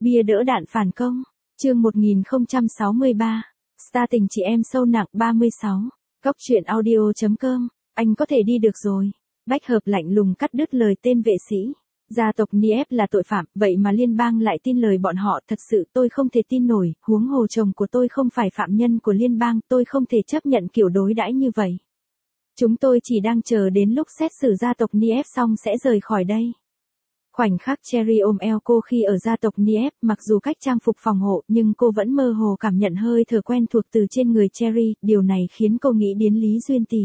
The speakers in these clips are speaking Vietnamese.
Bia đỡ đạn phản công. Chương 1063. Star tình chị em sâu nặng 36. Góc truyện audio.com. Anh có thể đi được rồi. Bách hợp lạnh lùng cắt đứt lời tên vệ sĩ. Gia tộc Niep là tội phạm, vậy mà liên bang lại tin lời bọn họ, thật sự tôi không thể tin nổi, huống hồ chồng của tôi không phải phạm nhân của liên bang, tôi không thể chấp nhận kiểu đối đãi như vậy. Chúng tôi chỉ đang chờ đến lúc xét xử gia tộc Niep xong sẽ rời khỏi đây. Khoảnh khắc Cherry ôm eo cô khi ở gia tộc Niep, mặc dù cách trang phục phòng hộ nhưng cô vẫn mơ hồ cảm nhận hơi thở quen thuộc từ trên người Cherry, điều này khiến cô nghĩ đến Lý Duyên Tỷ.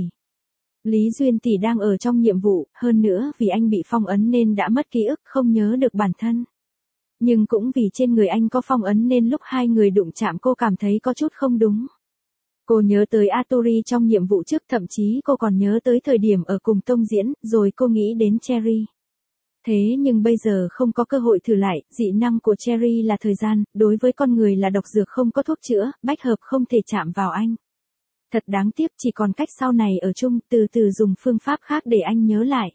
Lý Duyên Tỷ đang ở trong nhiệm vụ, hơn nữa vì anh bị phong ấn nên đã mất ký ức, không nhớ được bản thân. Nhưng cũng vì trên người anh có phong ấn nên lúc hai người đụng chạm cô cảm thấy có chút không đúng. Cô nhớ tới Atori trong nhiệm vụ trước, thậm chí cô còn nhớ tới thời điểm ở cùng Tông Diễn, rồi cô nghĩ đến Cherry. Thế nhưng bây giờ không có cơ hội thử lại, dị năng của Cherry là thời gian, đối với con người là độc dược không có thuốc chữa, Bách Hợp không thể chạm vào anh. Thật đáng tiếc, chỉ còn cách sau này ở chung, từ từ dùng phương pháp khác để anh nhớ lại.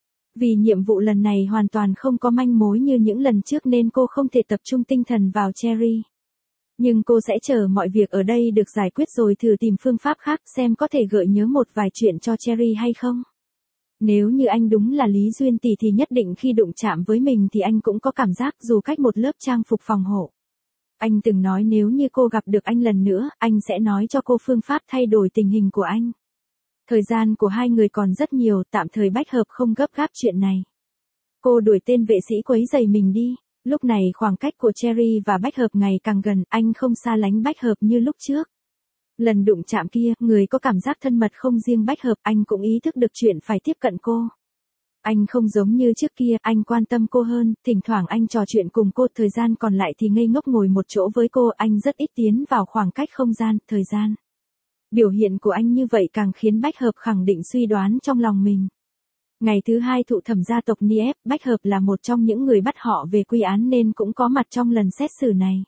Vì nhiệm vụ lần này hoàn toàn không có manh mối như những lần trước nên cô không thể tập trung tinh thần vào Cherry. Nhưng cô sẽ chờ mọi việc ở đây được giải quyết rồi thử tìm phương pháp khác xem có thể gợi nhớ một vài chuyện cho Cherry hay không. Nếu như anh đúng là Lý Duyên Tỷ thì nhất định khi đụng chạm với mình thì anh cũng có cảm giác dù cách một lớp trang phục phòng hộ. Anh từng nói nếu như cô gặp được anh lần nữa, anh sẽ nói cho cô phương pháp thay đổi tình hình của anh. Thời gian của hai người còn rất nhiều, tạm thời Bách Hợp không gấp gáp chuyện này. Cô đuổi tên vệ sĩ quấy rầy mình đi. Lúc này khoảng cách của Cherry và Bách Hợp ngày càng gần, anh không xa lánh Bách Hợp như lúc trước. Lần đụng chạm kia, người có cảm giác thân mật không riêng Bách Hợp, anh cũng ý thức được chuyện phải tiếp cận cô. Anh không giống như trước kia, anh quan tâm cô hơn, thỉnh thoảng anh trò chuyện cùng cô, thời gian còn lại thì ngây ngốc ngồi một chỗ với cô, anh rất ít tiến vào khoảng cách không gian, thời gian. Biểu hiện của anh như vậy càng khiến Bách Hợp khẳng định suy đoán trong lòng mình. Ngày thứ hai thụ thẩm gia tộc Niep, Bách Hợp là một trong những người bắt họ về quy án nên cũng có mặt trong lần xét xử này.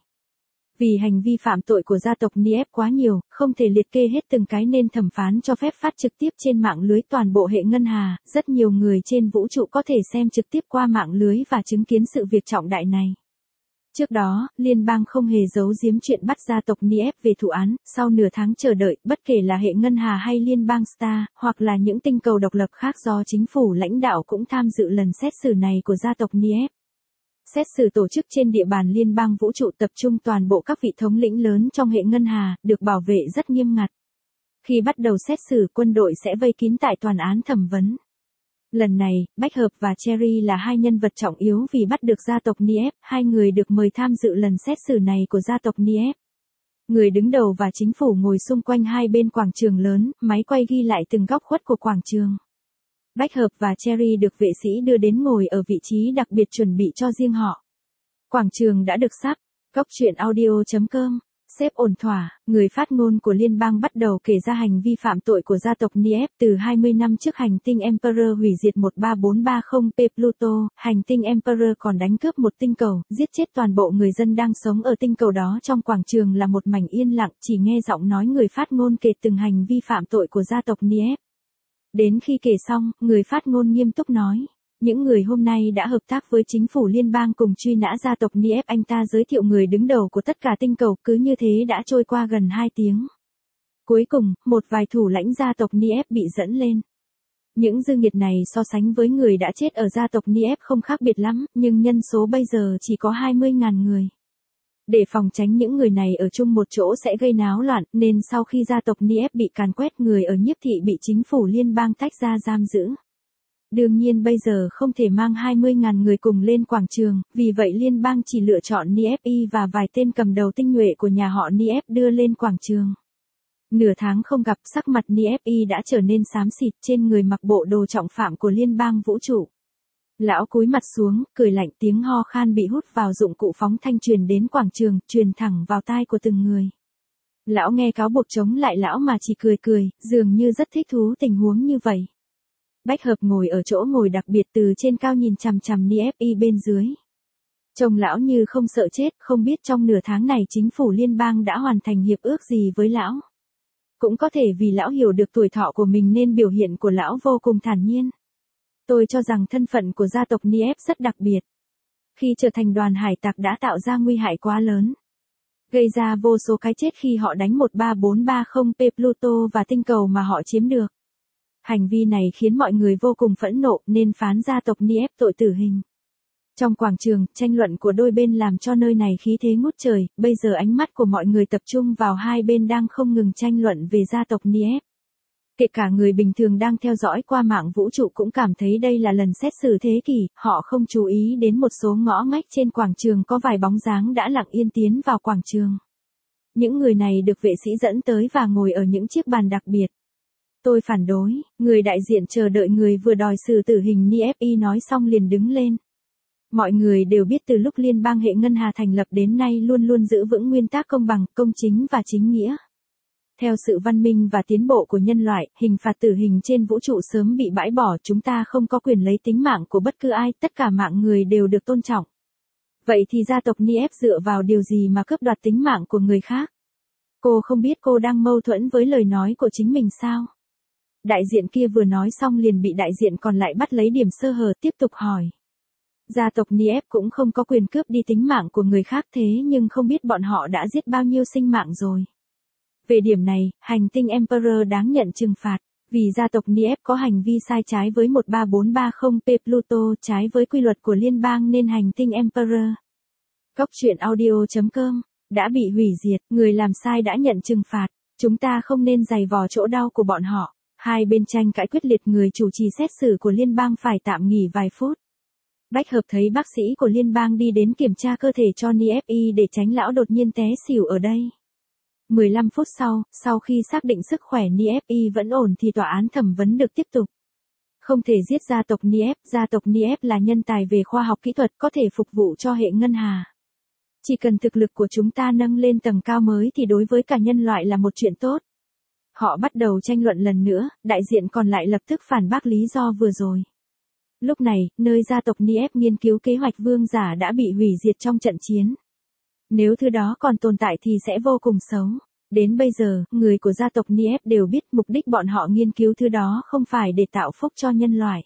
Vì hành vi phạm tội của gia tộc Niep quá nhiều, không thể liệt kê hết từng cái nên thẩm phán cho phép phát trực tiếp trên mạng lưới toàn bộ hệ ngân hà, rất nhiều người trên vũ trụ có thể xem trực tiếp qua mạng lưới và chứng kiến sự việc trọng đại này. Trước đó, liên bang không hề giấu giếm chuyện bắt gia tộc Niep về thụ án, sau nửa tháng chờ đợi, bất kể là hệ ngân hà hay liên bang Star, hoặc là những tinh cầu độc lập khác do chính phủ lãnh đạo cũng tham dự lần xét xử này của gia tộc Niep. Xét xử tổ chức trên địa bàn liên bang vũ trụ tập trung toàn bộ các vị thống lĩnh lớn trong hệ ngân hà, được bảo vệ rất nghiêm ngặt. Khi bắt đầu xét xử, quân đội sẽ vây kín tại toàn án thẩm vấn. Lần này, Bách Hợp và Cherry là hai nhân vật trọng yếu vì bắt được gia tộc Niep, hai người được mời tham dự lần xét xử này của gia tộc Niep. Người đứng đầu và chính phủ ngồi xung quanh hai bên quảng trường lớn, máy quay ghi lại từng góc khuất của quảng trường. Bách Hợp và Cherry được vệ sĩ đưa đến ngồi ở vị trí đặc biệt chuẩn bị cho riêng họ. Quảng trường đã được sắp. Góc truyện audio.com. Xếp ổn thỏa, người phát ngôn của liên bang bắt đầu kể ra hành vi phạm tội của gia tộc Niep từ 20 năm trước hành tinh Emperor hủy diệt 13430P Pluto, hành tinh Emperor còn đánh cướp một tinh cầu, giết chết toàn bộ người dân đang sống ở tinh cầu đó. Trong quảng trường là một mảnh yên lặng, chỉ nghe giọng nói người phát ngôn kể từng hành vi phạm tội của gia tộc Niep. Đến khi kể xong, người phát ngôn nghiêm túc nói. Những người hôm nay đã hợp tác với chính phủ liên bang cùng truy nã gia tộc Niep. Anh ta giới thiệu người đứng đầu của tất cả tinh cầu, cứ như thế đã trôi qua gần 2 tiếng. Cuối cùng, một vài thủ lãnh gia tộc Niep bị dẫn lên. Những dư nghiệt này so sánh với người đã chết ở gia tộc Niep không khác biệt lắm, nhưng nhân số bây giờ chỉ có 20.000 người. Để phòng tránh những người này ở chung một chỗ sẽ gây náo loạn, nên sau khi gia tộc Niep bị càn quét, người ở Nhiếp thị bị chính phủ liên bang tách ra giam giữ. Đương nhiên bây giờ không thể mang 20.000 người cùng lên quảng trường, vì vậy liên bang chỉ lựa chọn Niep Y và vài tên cầm đầu tinh nhuệ của nhà họ Niep đưa lên quảng trường. Nửa tháng không gặp, sắc mặt Niep Y đã trở nên xám xịt, trên người mặc bộ đồ trọng phạm của liên bang vũ trụ. Lão cúi mặt xuống, cười lạnh, tiếng ho khan bị hút vào dụng cụ phóng thanh truyền đến quảng trường, truyền thẳng vào tai của từng người. Lão nghe cáo buộc chống lại lão mà chỉ cười cười, dường như rất thích thú tình huống như vậy. Bách Hợp ngồi ở chỗ ngồi đặc biệt từ trên cao nhìn chằm chằm Niep Y bên dưới. Trông lão như không sợ chết, không biết trong nửa tháng này chính phủ liên bang đã hoàn thành hiệp ước gì với lão. Cũng có thể vì lão hiểu được tuổi thọ của mình nên biểu hiện của lão vô cùng thản nhiên. Tôi cho rằng thân phận của gia tộc Niep rất đặc biệt. Khi trở thành đoàn hải tặc đã tạo ra nguy hại quá lớn, gây ra vô số cái chết khi họ đánh 13430P Pluto và tinh cầu mà họ chiếm được. Hành vi này khiến mọi người vô cùng phẫn nộ nên phán gia tộc Niep tội tử hình. Trong quảng trường, tranh luận của đôi bên làm cho nơi này khí thế ngút trời, bây giờ ánh mắt của mọi người tập trung vào hai bên đang không ngừng tranh luận về gia tộc Niep. Kể cả người bình thường đang theo dõi qua mạng vũ trụ cũng cảm thấy đây là lần xét xử thế kỷ, họ không chú ý đến một số ngõ ngách trên quảng trường có vài bóng dáng đã lặng yên tiến vào quảng trường. Những người này được vệ sĩ dẫn tới và ngồi ở những chiếc bàn đặc biệt. Tôi phản đối, người đại diện chờ đợi người vừa đòi xử tử hình Niep nói xong liền đứng lên. Mọi người đều biết từ lúc liên bang hệ ngân hà thành lập đến nay luôn luôn giữ vững nguyên tắc công bằng, công chính và chính nghĩa. Theo sự văn minh và tiến bộ của nhân loại, hình phạt tử hình trên vũ trụ sớm bị bãi bỏ, chúng ta không có quyền lấy tính mạng của bất cứ ai, tất cả mạng người đều được tôn trọng. Vậy thì gia tộc Niep dựa vào điều gì mà cướp đoạt tính mạng của người khác? Cô không biết cô đang mâu thuẫn với lời nói của chính mình sao? Đại diện kia vừa nói xong liền bị đại diện còn lại bắt lấy điểm sơ hở tiếp tục hỏi. Gia tộc Niep cũng không có quyền cướp đi tính mạng của người khác thế nhưng không biết bọn họ đã giết bao nhiêu sinh mạng rồi. Về điểm này, hành tinh Emperor đáng nhận trừng phạt, vì gia tộc Niep có hành vi sai trái với 13430P Pluto trái với quy luật của liên bang nên hành tinh Emperor. Góc truyện audio.com đã bị hủy diệt, người làm sai đã nhận trừng phạt, chúng ta không nên giày vò chỗ đau của bọn họ. Hai bên tranh cãi quyết liệt, người chủ trì xét xử của liên bang phải tạm nghỉ vài phút. Bách hợp thấy bác sĩ của liên bang đi đến kiểm tra cơ thể cho Niep để tránh lão đột nhiên té xỉu ở đây. 15 phút sau khi xác định sức khỏe Niep vẫn ổn thì tòa án thẩm vấn được tiếp tục. Không thể giết gia tộc Niep là nhân tài về khoa học kỹ thuật có thể phục vụ cho hệ ngân hà. Chỉ cần thực lực của chúng ta nâng lên tầm cao mới thì đối với cả nhân loại là một chuyện tốt. Họ bắt đầu tranh luận lần nữa, đại diện còn lại lập tức phản bác lý do vừa rồi. Lúc này, nơi gia tộc Niep nghiên cứu kế hoạch vương giả đã bị hủy diệt trong trận chiến. Nếu thứ đó còn tồn tại thì sẽ vô cùng xấu. Đến bây giờ, người của gia tộc Niep đều biết mục đích bọn họ nghiên cứu thứ đó không phải để tạo phúc cho nhân loại.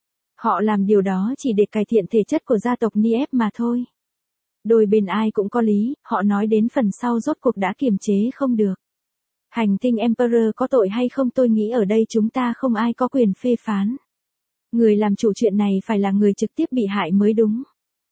Họ làm điều đó chỉ để cải thiện thể chất của gia tộc Niep mà thôi. Đôi bên ai cũng có lý, họ nói đến phần sau rốt cuộc đã kiềm chế không được. Hành tinh Emperor có tội hay không tôi nghĩ ở đây chúng ta không ai có quyền phê phán. Người làm chủ chuyện này phải là người trực tiếp bị hại mới đúng.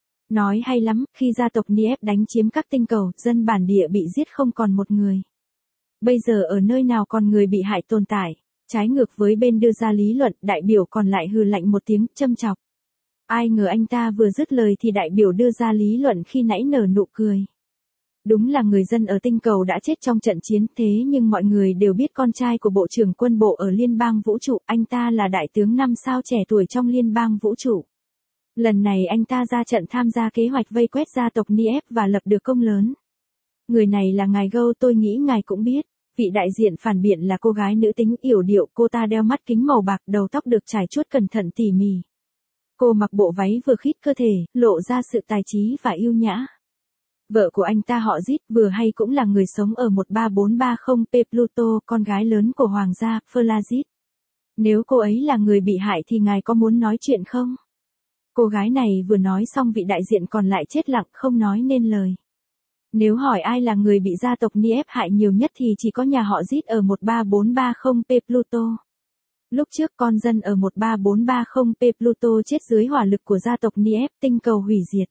Nói hay lắm, khi gia tộc Niep đánh chiếm các tinh cầu, dân bản địa bị giết không còn một người. Bây giờ ở nơi nào còn người bị hại tồn tại? Trái ngược với bên đưa ra lý luận, đại biểu còn lại hừ lạnh một tiếng, châm chọc. Ai ngờ anh ta vừa dứt lời thì đại biểu đưa ra lý luận khi nãy nở nụ cười. Đúng là người dân ở tinh cầu đã chết trong trận chiến thế nhưng mọi người đều biết con trai của Bộ trưởng Quân bộ ở Liên bang Vũ trụ, anh ta là đại tướng 5 sao trẻ tuổi trong Liên bang Vũ trụ. Lần này anh ta ra trận tham gia kế hoạch vây quét gia tộc Niep và lập được công lớn. Người này là ngài Gâu, tôi nghĩ ngài cũng biết. Vị đại diện phản biện là cô gái nữ tính yểu điệu, cô ta đeo mắt kính màu bạc, đầu tóc được trải chuốt cẩn thận tỉ mỉ. Cô mặc bộ váy vừa khít cơ thể, lộ ra sự tài trí và yêu nhã. Vợ của anh ta họ Zit vừa hay cũng là người sống ở 13430P Pluto, con gái lớn của hoàng gia, Flazit. Nếu cô ấy là người bị hại thì ngài có muốn nói chuyện không? Cô gái này vừa nói xong vị đại diện còn lại chết lặng không nói nên lời. Nếu hỏi ai là người bị gia tộc Niep hại nhiều nhất thì chỉ có nhà họ Zit ở 13430P Pluto. Lúc trước con dân ở 13430P Pluto chết dưới hỏa lực của gia tộc Niep, tinh cầu hủy diệt.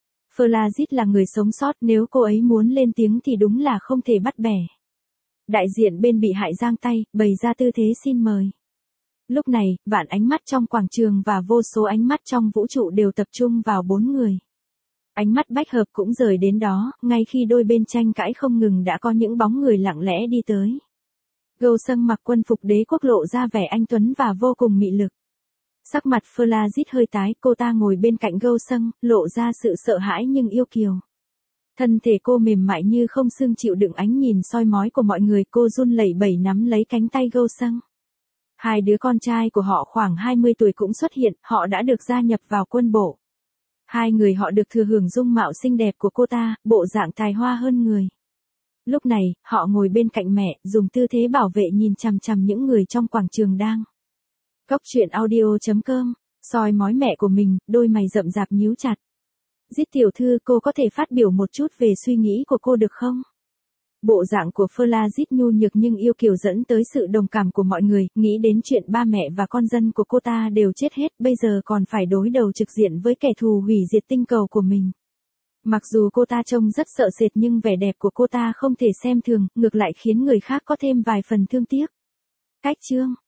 Flazit là người sống sót, nếu cô ấy muốn lên tiếng thì đúng là không thể bắt bẻ. Đại diện bên bị hại giang tay, bày ra tư thế xin mời. Lúc này, vạn ánh mắt trong quảng trường và vô số ánh mắt trong vũ trụ đều tập trung vào 4 người. Ánh mắt Bách Hợp cũng rời đến đó, ngay khi đôi bên tranh cãi không ngừng đã có những bóng người lặng lẽ đi tới. Gâu Sâng mặc quân phục đế quốc lộ ra vẻ anh tuấn và vô cùng mị lực. Sắc mặt Flazit hơi tái, cô ta ngồi bên cạnh Gâu Sâng, lộ ra sự sợ hãi nhưng yêu kiều. Thân thể cô mềm mại như không xương chịu đựng ánh nhìn soi mói của mọi người, cô run lẩy bẩy nắm lấy cánh tay Gâu Sâng. Hai đứa con trai của họ khoảng 20 tuổi cũng xuất hiện, họ đã được gia nhập vào quân bộ. Hai người họ được thừa hưởng dung mạo xinh đẹp của cô ta, bộ dạng tài hoa hơn người. Lúc này, họ ngồi bên cạnh mẹ, dùng tư thế bảo vệ nhìn chằm chằm những người trong quảng trường đang. Góc truyện audio.com, soi mói mẹ của mình, đôi mày rậm rạp nhíu chặt. Dít tiểu thư, cô có thể phát biểu một chút về suy nghĩ của cô được không? Bộ dạng của Flagit nhu nhược nhưng yêu kiều dẫn tới sự đồng cảm của mọi người, nghĩ đến chuyện ba mẹ và con dân của cô ta đều chết hết, bây giờ còn phải đối đầu trực diện với kẻ thù hủy diệt tinh cầu của mình. Mặc dù cô ta trông rất sợ sệt nhưng vẻ đẹp của cô ta không thể xem thường, ngược lại khiến người khác có thêm vài phần thương tiếc. Cách chương